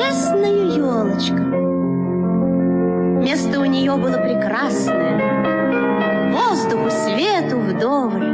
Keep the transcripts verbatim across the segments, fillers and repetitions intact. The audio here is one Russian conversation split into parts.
чудесная елочка. Место у нее было прекрасное, воздуху, свету вдоволь.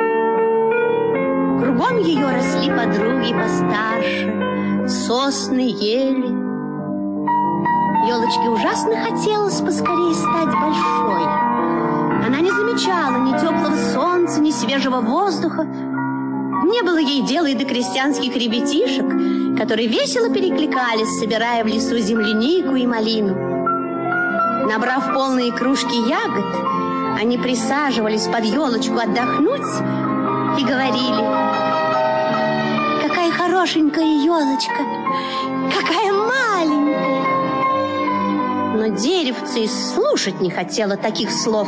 Кругом ее росли подруги постарше, сосны, ели. Елочке ужасно хотелось поскорее стать большой. Она не замечала ни теплого солнца, ни свежего воздуха. Не было ей дела и до крестьянских ребятишек, которые весело перекликались, собирая в лесу землянику и малину. Набрав полные кружки ягод, они присаживались под елочку отдохнуть и говорили: «Какая хорошенькая елочка, какая маленькая!» Но деревце и слушать не хотело таких слов.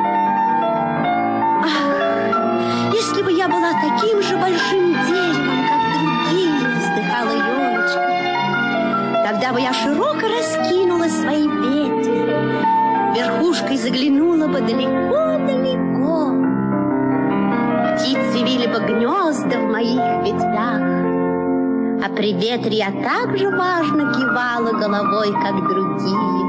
«Ах, если бы я была таким же большим деревом, как другие!» — вздыхала елочка. «Тогда бы я широко раскинула свои ветви, верхушкой заглянула бы далеко-далеко. Птицы вили бы гнезда в моих ветвях, а при ветре я так же важно кивала головой, как другие.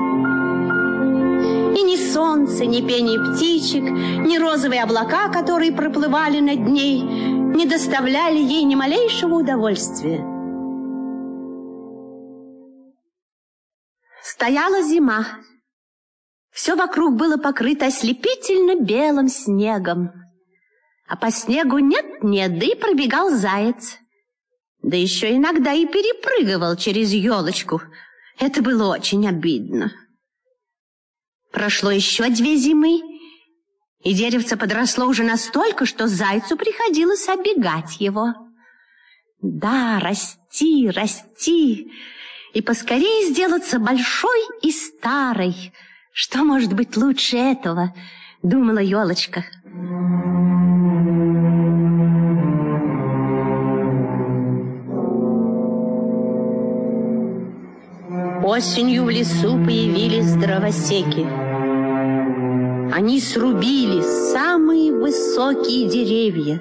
И ни солнце, ни пение птичек, ни розовые облака, которые проплывали над ней, не доставляли ей ни малейшего удовольствия». Стояла зима. Все вокруг было покрыто ослепительно белым снегом. А по снегу нет-нет, да и пробегал заяц. Да еще иногда и перепрыгивал через елочку. Это было очень обидно. Прошло еще две зимы, и деревце подросло уже настолько, что зайцу приходилось оббегать его. Да, расти, расти, и поскорее сделаться большой и старой. Что может быть лучше этого, думала елочка. Осенью в лесу появились дровосеки. Они срубили самые высокие деревья.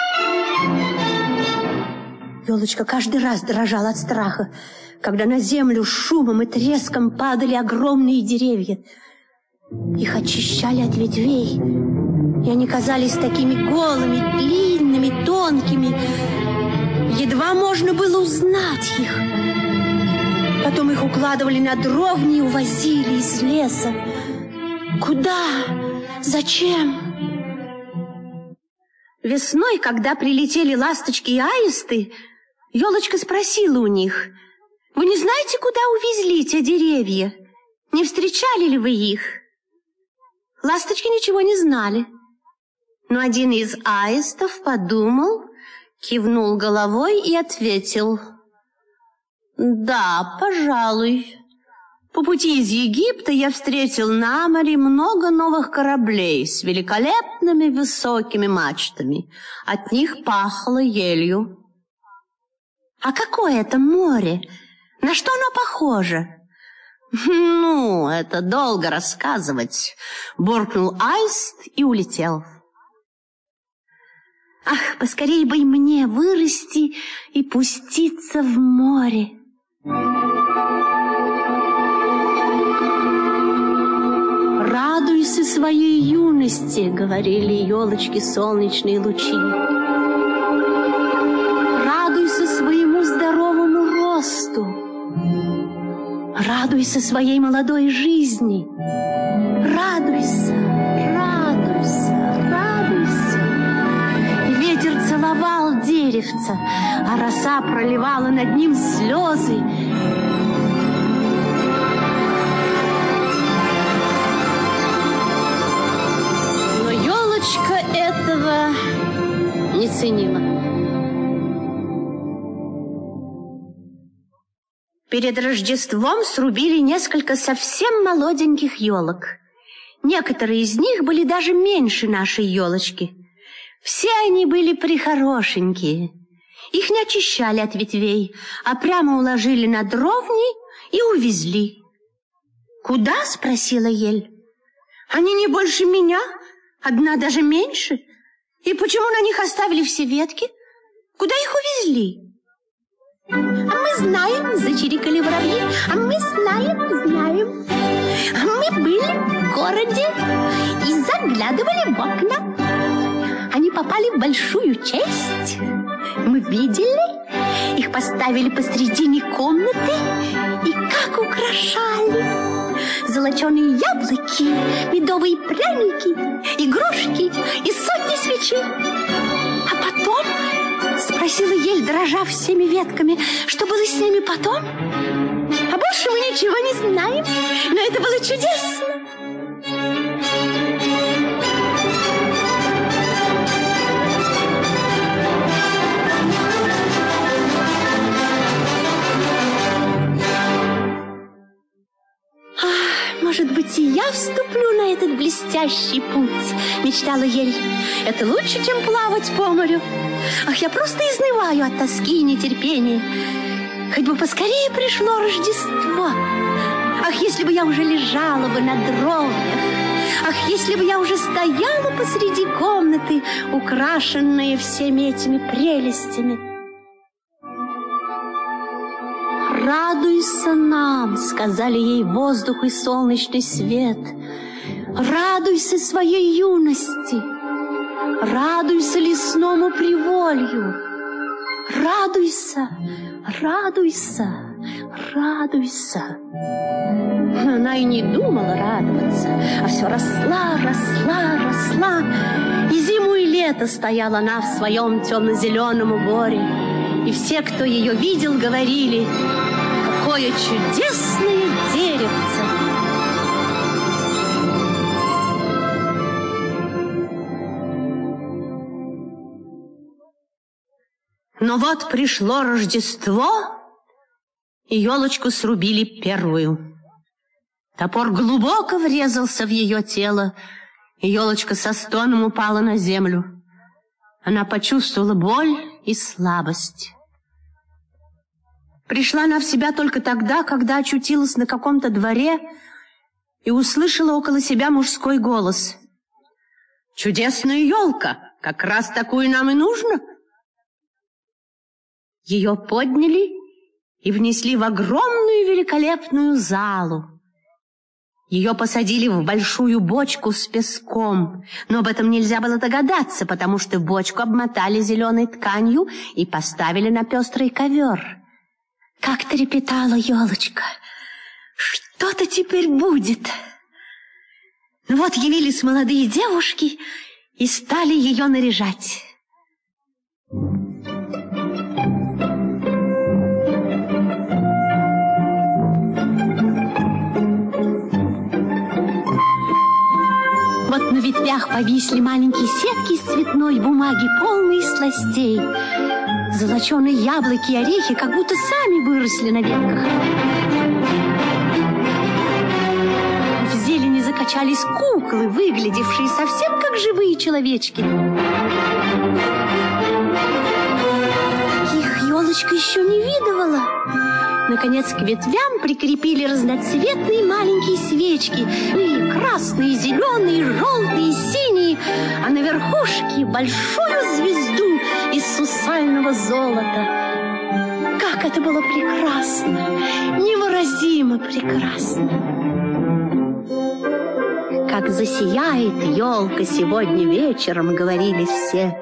Елочка каждый раз дрожала от страха, когда на землю шумом и треском падали огромные деревья. Их очищали от ветвей, и они казались такими голыми, длинными, тонкими. Едва можно было узнать их. Потом их укладывали на дровни и увозили из леса. Куда? Зачем? Весной, когда прилетели ласточки и аисты, елочка спросила у них: «Вы не знаете, куда увезли те деревья? Не встречали ли вы их?» Ласточки ничего не знали. Но один из аистов подумал, кивнул головой и ответил: «Да, пожалуй. По пути из Египта я встретил на море много новых кораблей с великолепными высокими мачтами. От них пахло елью». «А какое это море? На что оно похоже?» «Ну, это долго рассказывать», — буркнул аист и улетел. «Ах, поскорей бы и мне вырасти и пуститься в море!» «Радуйся своей юности», — говорили елочки солнечные лучи. «Радуйся своему здоровому росту. Радуйся своей молодой жизни. Радуйся, радуйся, радуйся». И ветер целовал деревце, а роса проливала над ним слезы. Но елочка этого не ценила. Перед Рождеством срубили несколько совсем молоденьких елок. Некоторые из них были даже меньше нашей елочки. Все они были прихорошенькие. Их не очищали от ветвей, а прямо уложили на дровни и увезли. «Куда?» — спросила ель. «Они не больше меня, одна даже меньше. И почему на них оставили все ветки? Куда их увезли?» А мы знаем, зачирикали воробьи, а мы знаем, знаем. Мы были в городе и заглядывали в окна. Они попали в большую честь. Мы видели, их поставили посредине комнаты и как украшали. Золоченые яблоки, медовые пряники, игрушки и сотни свечей. А потом... Спросила ель, дрожа всеми ветками, что было с ними потом. А больше мы ничего не знаем, но это было чудесно. Ах, может быть, и я вступлю на этот блестящий путь, мечтала ель. Это лучше, чем плавать по морю. Ах, я просто изнываю от тоски и нетерпения. Хоть бы поскорее пришло Рождество. Ах, если бы я уже лежала бы на дровнях. Ах, если бы я уже стояла посреди комнаты, украшенная всеми этими прелестями. «Радуйся нам», — сказали ей воздух и солнечный свет. «Радуйся своей юности. Радуйся лесному приволью. Радуйся, радуйся, радуйся». Она и не думала радоваться, а все росла, росла, росла. И зиму, и лето стояла она в своем темно-зеленом уборе. И все, кто ее видел, говорили: «Какое чудесное деревце!» Но вот пришло Рождество, и елочку срубили первую. Топор глубоко врезался в ее тело, и елочка со стоном упала на землю. Она почувствовала боль и слабость. Пришла она в себя только тогда, когда очутилась на каком-то дворе и услышала около себя мужской голос. «Чудесная елка! Как раз такую нам и нужно!» Ее подняли и внесли в огромную великолепную залу. Ее посадили в большую бочку с песком, но об этом нельзя было догадаться, потому что бочку обмотали зеленой тканью и поставили на пестрый ковер. Как трепетала елочка! Что-то теперь будет! Ну вот явились молодые девушки и стали ее наряжать. Вот на ветвях повисли маленькие сетки из цветной бумаги, полные сластей. Золоченые яблоки и орехи как будто сами выросли на ветках. В зелени закачались куклы, выглядевшие совсем как живые человечки. Их елочка еще не видывала. Наконец к ветвям прикрепили разноцветные маленькие свечки. И красные, зеленые, желтые, синие. А на верхушке большую звезду из сусального золота. Как это было прекрасно! Невыразимо прекрасно! Как засияет елка сегодня вечером, говорили все.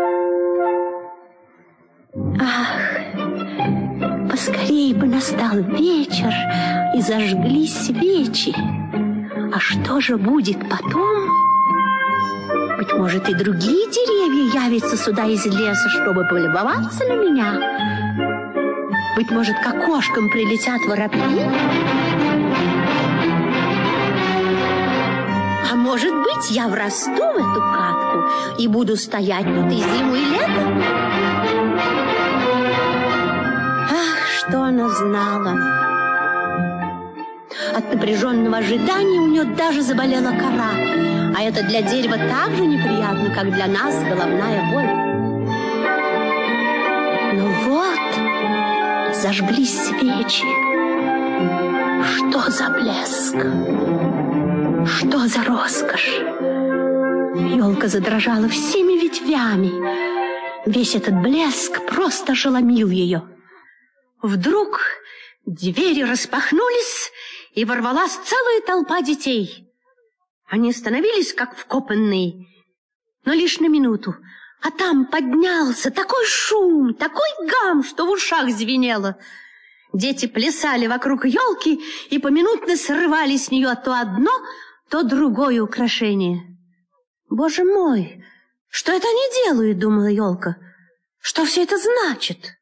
Ах! Поскорей бы настал вечер и зажгли свечи. А что же будет потом? Быть может, и другие деревья явятся сюда из леса, чтобы полюбоваться на меня. Быть может, к окошкам прилетят воробьи. А может быть, я врасту в эту катку и буду стоять тут и зиму, и лето. Что она знала? От напряженного ожидания у нее даже заболела кора, а это для дерева так же неприятно, как для нас головная боль. Но вот зажглись свечи. Что за блеск? Что за роскошь? Елка задрожала всеми ветвями. Весь этот блеск просто ошеломил ее. Вдруг двери распахнулись, и ворвалась целая толпа детей. Они остановились, как вкопанные, но лишь на минуту. А там поднялся такой шум, такой гам, что в ушах звенело. Дети плясали вокруг елки и поминутно срывали с нее то одно, то другое украшение. «Боже мой, что это они делают?» — думала елка. «Что все это значит?»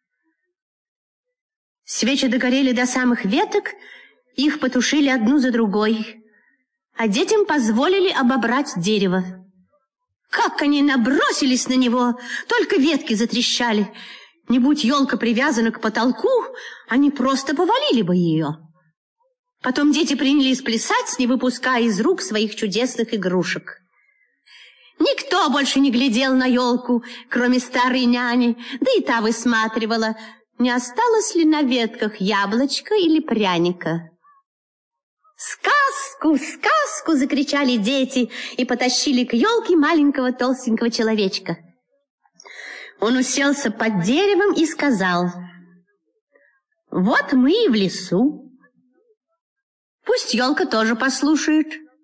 Свечи догорели до самых веток, их потушили одну за другой, а детям позволили обобрать дерево. Как они набросились на него, только ветки затрещали. Не будь елка привязана к потолку, они просто повалили бы ее. Потом дети принялись плясать, не выпуская из рук своих чудесных игрушек. Никто больше не глядел на елку, кроме старой няни, да и та высматривала, не осталось ли на ветках яблочка или пряника. «Сказку, сказку!» — закричали дети и потащили к елке маленького толстенького человечка. Он уселся под деревом и сказал: «Вот мы и в лесу. Пусть елка тоже послушает.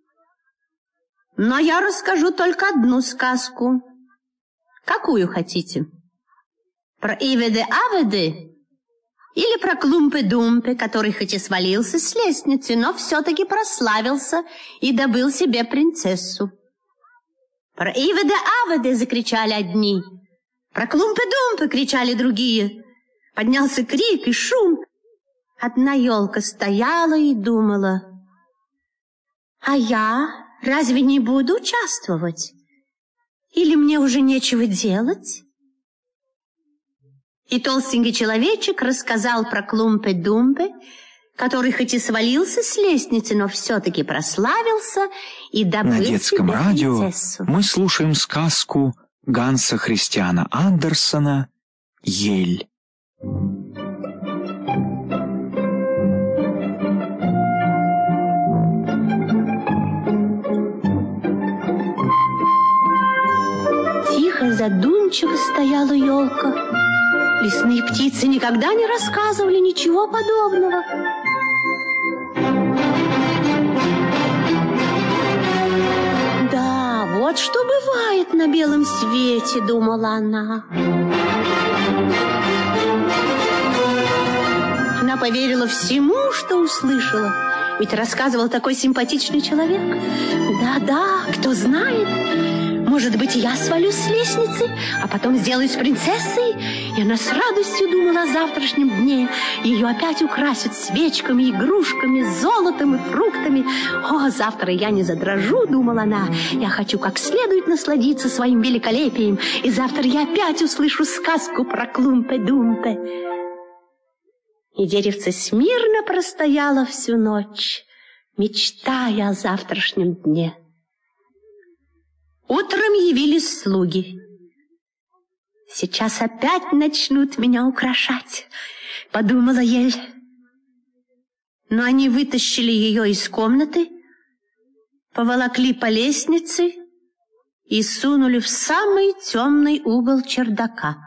Но я расскажу только одну сказку. Какую хотите? Про Иведе-Аведе или про Клумпе-Думпе, который хоть и свалился с лестницы, но все-таки прославился и добыл себе принцессу?» «Про Иведе-Аведе!» — закричали одни. «Про Клумпе-Думпе!» — кричали другие. Поднялся крик и шум. Одна елка стояла и думала: «А я разве не буду участвовать? Или мне уже нечего делать?» И толстенький человечек рассказал про Клумпе-Думпе, который хоть и свалился с лестницы, но все-таки прославился и добыл На детском себе радио принцессу. мы слушаем сказку Ганса Христиана Андерсена «Ель». Тихо, задумчиво стояла елка. Лесные птицы никогда не рассказывали ничего подобного. «Да, вот что бывает на белом свете», — думала она. Она поверила всему, что услышала, ведь рассказывал такой симпатичный человек. Да-да, кто знает, может быть, и я свалюсь с лестницы, а потом сделаюсь принцессой. И она с радостью думала о завтрашнем дне. Ее опять украсят свечками, игрушками, золотом и фруктами. «О, завтра я не задрожу», — думала она. «Я хочу как следует насладиться своим великолепием, и завтра я опять услышу сказку про Клумпе-Думпе». И деревце смирно простояло всю ночь, мечтая о завтрашнем дне. Утром явились слуги. «Сейчас опять начнут меня украшать», — подумала Ель. Но они вытащили ее из комнаты, поволокли по лестнице и сунули в самый темный угол чердака.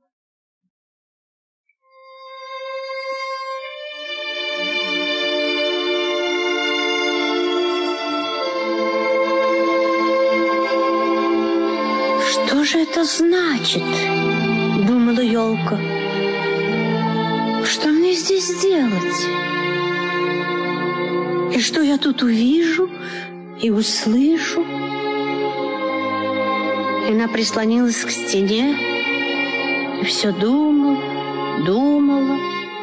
«Что же это значит?» — думала елка. «Что мне здесь делать? И что я тут увижу и услышу?» И она прислонилась к стене и все думала, думала.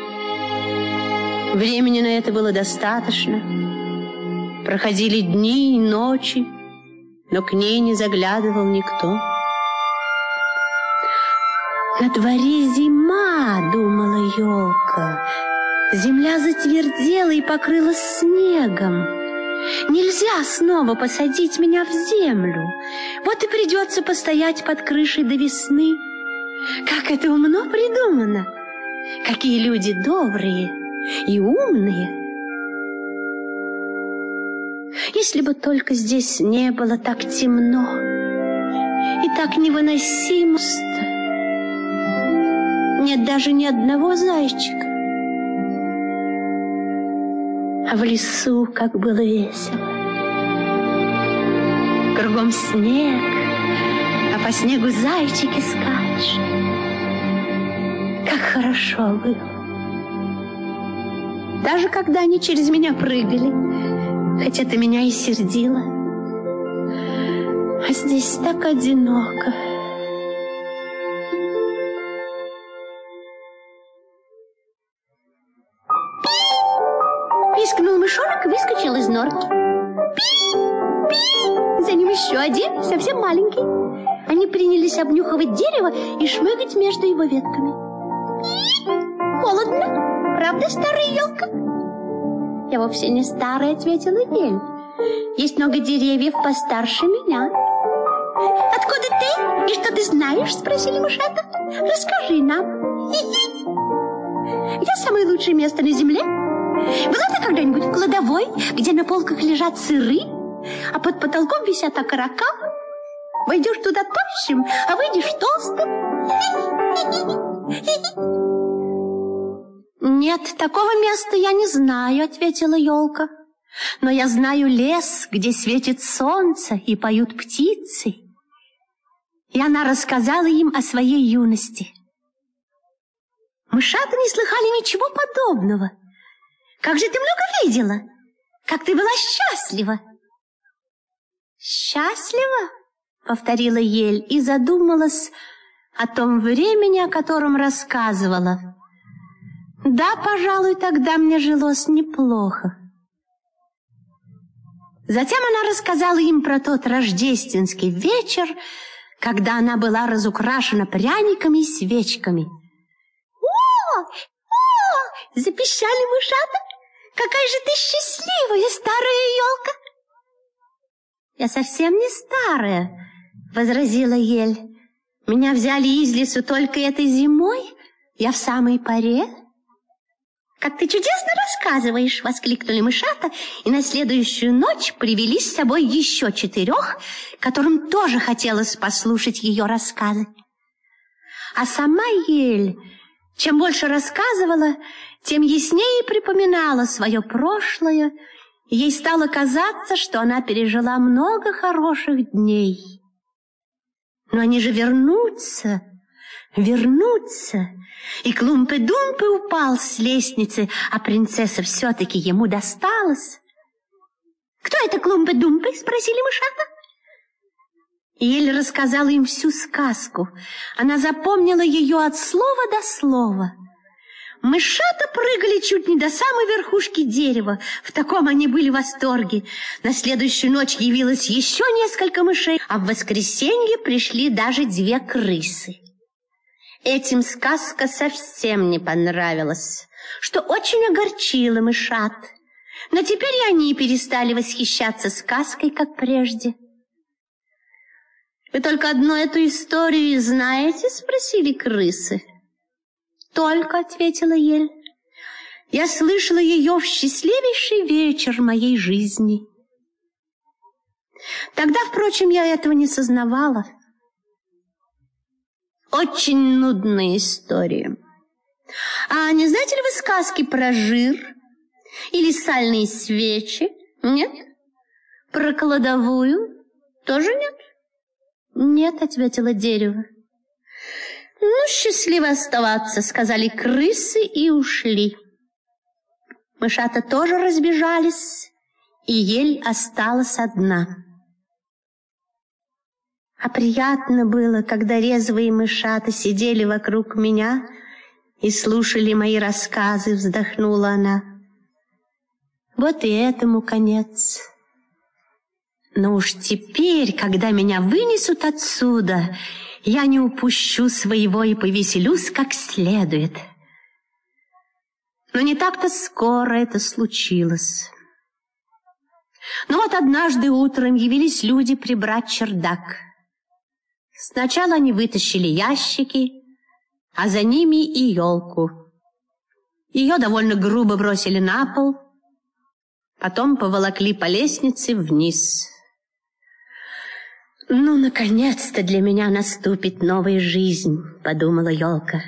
Времени на это было достаточно. Проходили дни и ночи, но к ней не заглядывал никто. «На дворе зима», — думала елка. Земля затвердела и покрылась снегом. Нельзя снова посадить меня в землю. Вот и придется постоять под крышей до весны. Как это умно придумано! Какие люди добрые и умные! Если бы только здесь не было так темно и так невыносимо пусто. Нет даже ни одного зайчика, А в лесу как было весело. Кругом снег, а по снегу зайчики скачут. Как хорошо было. Даже когда они через меня прыгали, хоть это меня и сердило. А здесь так одиноко. Пискнул мышонок и выскочил из норки. Пи! Пи! За ним еще один, совсем маленький. Они принялись обнюхивать дерево и шмыгать между его ветками. Пи! Холодно, правда, старая елка? Я вовсе не старая, ответила Ель. Есть много деревьев постарше меня. Откуда ты? И что ты знаешь? Спросили мышата. Расскажи нам. Где самое лучшее место на земле? Была ты когда-нибудь в кладовой, где на полках лежат сыры, а под потолком висят окорока? Войдешь туда тощим, а выйдешь толстым. Нет, такого места я не знаю, ответила елка. Но я знаю лес, где светит солнце и поют птицы. И она рассказала им о своей юности. Мышата не слыхали ничего подобного. Как же ты много видела? Как ты была счастлива? Счастлива? Повторила Ель и задумалась о том времени, о котором рассказывала. Да, пожалуй, тогда мне жилось неплохо. Затем она рассказала им про тот рождественский вечер, когда она была разукрашена пряниками и свечками. О! О! Запищали мышата. Какая же ты счастливая, старая елка! Я совсем не старая, возразила Ель. Меня взяли из лесу только этой зимой. Я в самой поре. Как ты чудесно рассказываешь, воскликнули мышата, и на следующую ночь привели с собой еще четырех, которым тоже хотелось послушать ее рассказы. А сама Ель, чем больше рассказывала, тем яснее припоминала свое прошлое, и ей стало казаться, что она пережила много хороших дней. Но они же вернутся, вернутся, и Клумпы-Думпы упал с лестницы, а принцесса все-таки ему досталась. «Кто это Клумпы-Думпы?» — спросили мышата. Ель рассказала им всю сказку. Она запомнила ее от слова до слова. Мышата прыгали чуть не до самой верхушки дерева. В таком они были в восторге. На следующую ночь явилось еще несколько мышей, а в воскресенье пришли даже две крысы. Этим сказка совсем не понравилась, что очень огорчило мышат. Но теперь и они перестали восхищаться сказкой, как прежде. «Вы только одну эту историю знаете?» — спросили крысы. «Только», — ответила Ель. «Я слышала ее в счастливейший вечер моей жизни». Тогда, впрочем, я этого не сознавала. Очень нудная история. А не знаете ли вы сказки про жир или сальные свечи? Нет? Про кладовую? Тоже нет? Нет, ответила дерево. Ну, счастливо оставаться, сказали крысы и ушли. Мышата тоже разбежались, и Ель осталась одна. А приятно было, когда резвые мышата сидели вокруг меня и слушали мои рассказы, вздохнула она. Вот и этому конец. Но уж теперь, когда меня вынесут отсюда, я не упущу своего и повеселюсь как следует. Но не так-то скоро это случилось. Но вот однажды утром явились люди прибрать чердак. Сначала они вытащили ящики, а за ними и елку. Ее довольно грубо бросили на пол, потом поволокли по лестнице вниз. «Ну, наконец-то для меня наступит новая жизнь», — подумала елка.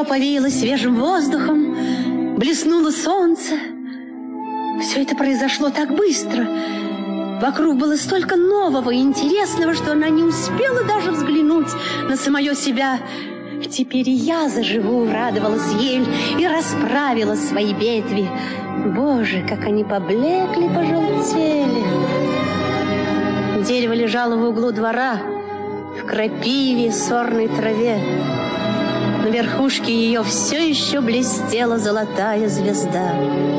Все повеяло свежим воздухом, блеснуло солнце. Все это произошло так быстро. Вокруг было столько нового и интересного, что она не успела даже взглянуть на самое себя. «Теперь и я заживу», — радовалась Ель и расправила свои ветви. Боже, как они поблекли, пожелтели. Дерево лежало в углу двора, в крапиве, сорной траве. На верхушке ее все еще блестела золотая звезда.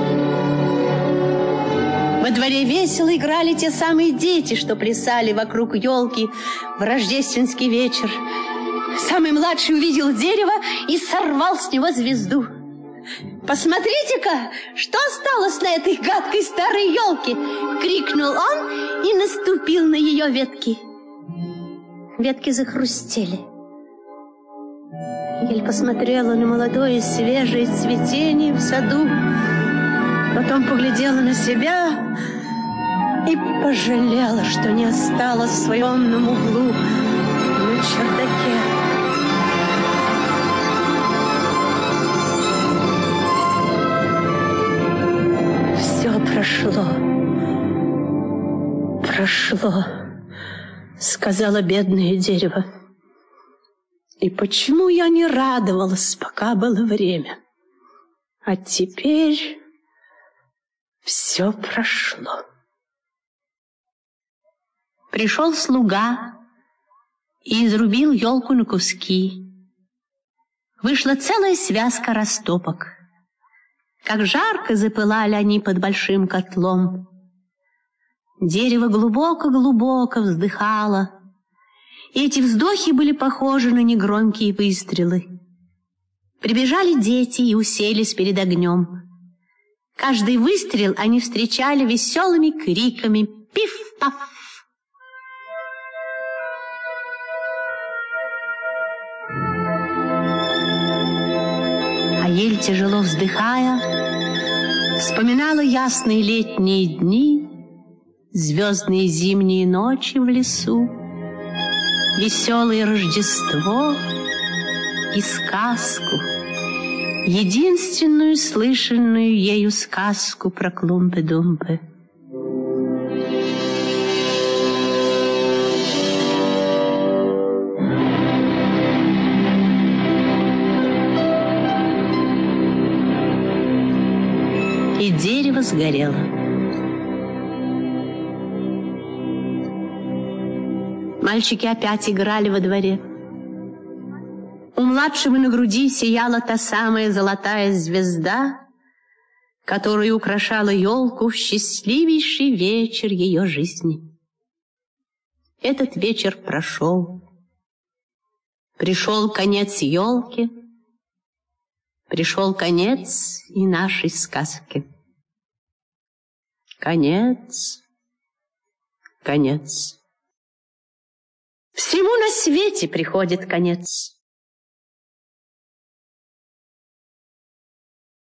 Во дворе весело играли те самые дети, что плясали вокруг елки в рождественский вечер. Самый младший увидел дерево и сорвал с него звезду. «Посмотрите-ка, что осталось на этой гадкой старой елке!» — крикнул он и наступил на ее ветки. Ветки захрустели. Ель посмотрела на молодое свежее цветение в саду, потом поглядела на себя и пожалела, что не осталась в своем углу на чердаке. Все прошло, прошло, сказала бедное дерево. И почему я не радовалась, пока было время? А теперь все прошло. Пришел слуга и изрубил елку на куски. Вышла целая связка растопок. Как жарко запылали они под большим котлом. Дерево глубоко-глубоко вздыхало, и эти вздохи были похожи на негромкие выстрелы. Прибежали дети и уселись перед огнем. Каждый выстрел они встречали веселыми криками «Пиф-паф!». А ель, тяжело вздыхая, вспоминала ясные летние дни, звездные зимние ночи в лесу, веселое Рождество и сказку, единственную слышанную ею сказку про Клумпы-Думпы. И дерево сгорело. Мальчики опять играли во дворе. У младшего на груди сияла та самая золотая звезда, которая украшала елку в счастливейший вечер ее жизни. Этот вечер прошел. Пришел конец елки, пришел конец и нашей сказки. Конец, конец. Всему на свете приходит конец.